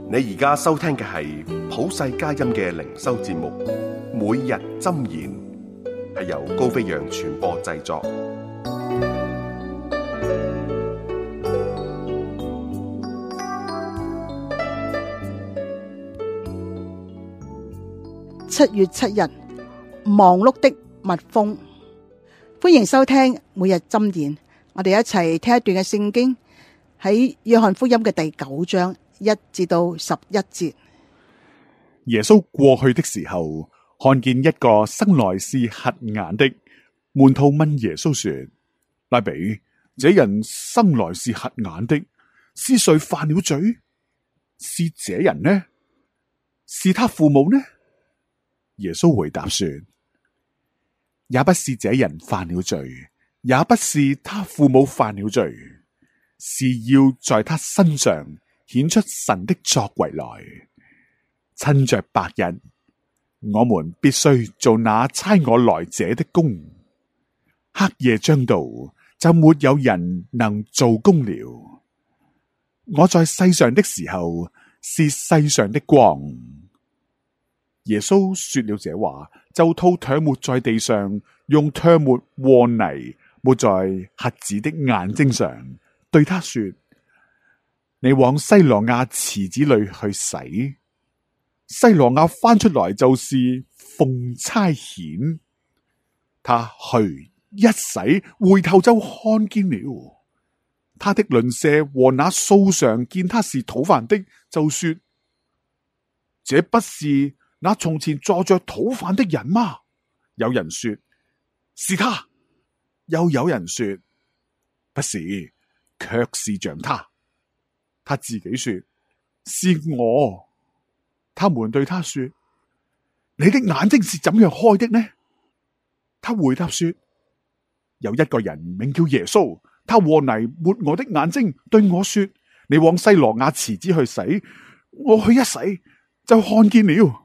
你而家收聽嘅係普世佳音嘅靈修節目，每日箴言，係由高飛揚傳播製作。 7月7日，忙碌的蜜蜂。歡迎收聽每日箴言，我哋一齊聽一段嘅聖經，喺約翰福音嘅第9章1至到11節。 耶穌過去的時候，看見一個生來是瞎眼的，門徒問耶穌說：拉比，這人生來是瞎眼的，是誰犯了罪？是這人呢？是他父母呢？耶穌回答說：也不是這人犯了罪，也不是他父母犯了罪，是要在他身上顯出神的作為來。趁着白日，我們必須做那差我來者的工；黑夜將到，就沒有人能做工了。我在世上的時候，是世上的光。耶穌說了這話，就吐唾沫在地上，用唾沫和泥抹在瞎子的眼睛上，對他說：你往西羅亞池子裏去洗。西羅亞翻出來就是奉差遣。他去一洗，回頭就看見了。他的鄰舍和那素常見他是討飯的，就說：這不是那從前坐着討飯的人嗎？有人說是他，又有人說不是，卻是像他。他自己說是我。他們對他說：你的眼睛是怎樣開的呢？他回答說：有一個人名叫耶穌，他和泥抹我的眼睛，對我說：你往西羅亞池子去洗。我去一洗，就看見了。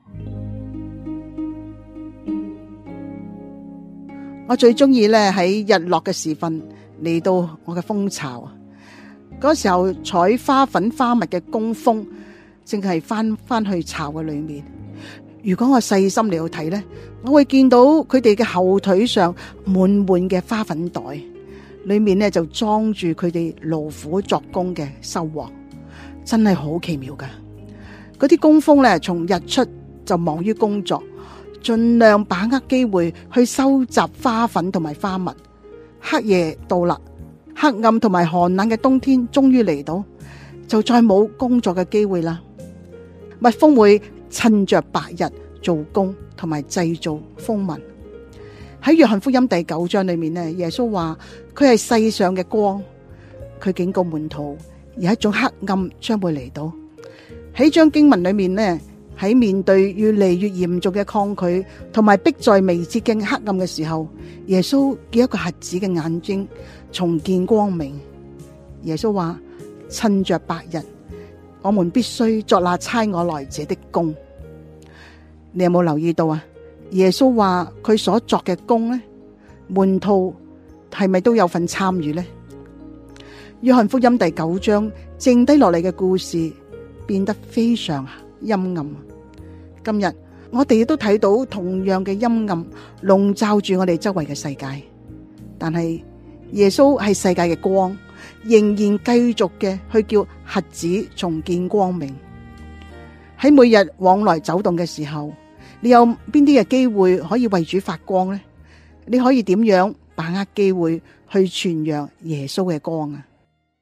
我最中意咧喺日落嘅時分嚟到我嘅蜂巢，嗰時候採花粉花蜜嘅工蜂正係翻去巢嘅裏面。如果我細心嚟到睇咧，我會見到佢哋嘅後腿上滿滿嘅花粉袋，裏面咧就裝住佢哋勞苦作工嘅收穫，真係好奇妙噶。嗰啲工蜂咧，從日出就忙於工作，盡量把握機會去收集花粉同埋花蜜。黑夜到啦，黑暗同埋寒冷嘅冬天終於嚟到，就再冇工作嘅機會啦。蜜蜂會趁着白日做工同埋製造蜂蜜。喺約翰福音第9章裏面呢，耶穌話佢係世上嘅光，佢警告門徒有一種黑暗將會嚟到。喺章經文裏面呢，喺面對越嚟越嚴重嘅抗拒同埋迫在眉睫嘅黑暗嘅時候，耶穌叫一個瞎子嘅眼睛重見光明。耶穌話：趁着白日，我們必須作那差我來者的工。你有冇留意到啊？耶穌話佢所作嘅工呢，門徒係咪都有份參與呢？約翰福音第9章剩低落嚟嘅故事變得非常陰暗。今日我哋亦都睇到同樣嘅陰暗籠罩住我哋周圍嘅世界，但係耶穌係世界嘅光，仍然繼續嘅去叫瞎子重見光明。喺每日往來走動嘅時候，你有邊啲嘅機會可以為主發光呢？你可以點樣把握機會去傳揚耶穌嘅光啊？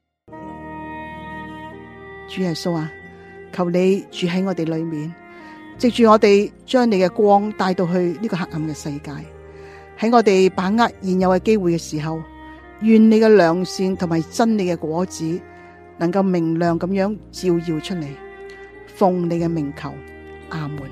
主耶穌啊，求你住喺我哋裏面，藉住我哋將你嘅光帶到去呢個黑暗嘅世界。喺我哋把握現有嘅機會嘅時候，願你嘅良善同埋真理嘅果子能夠明亮咁樣照耀出嚟。奉你嘅名求，阿門。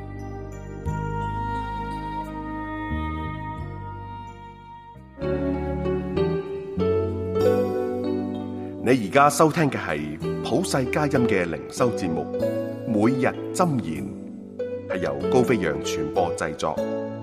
你而家收聽嘅係普世佳音嘅靈修節目，每日箴言，係由高飛揚傳播製作。